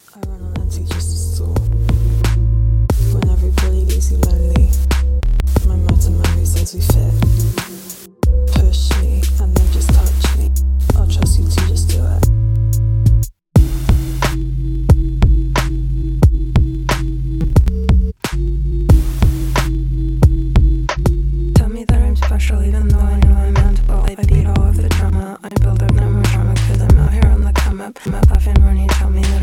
I run on empty just to store. When everybody leaves you lonely, my motor memory says we fit. Push me and then just touch me. I'll trust you to just do it. Tell me that I'm special even though I know I'm mountable. I beat all of the drama. I build up no more drama cause I'm out here on the come up. I'm up laughing when you tell me that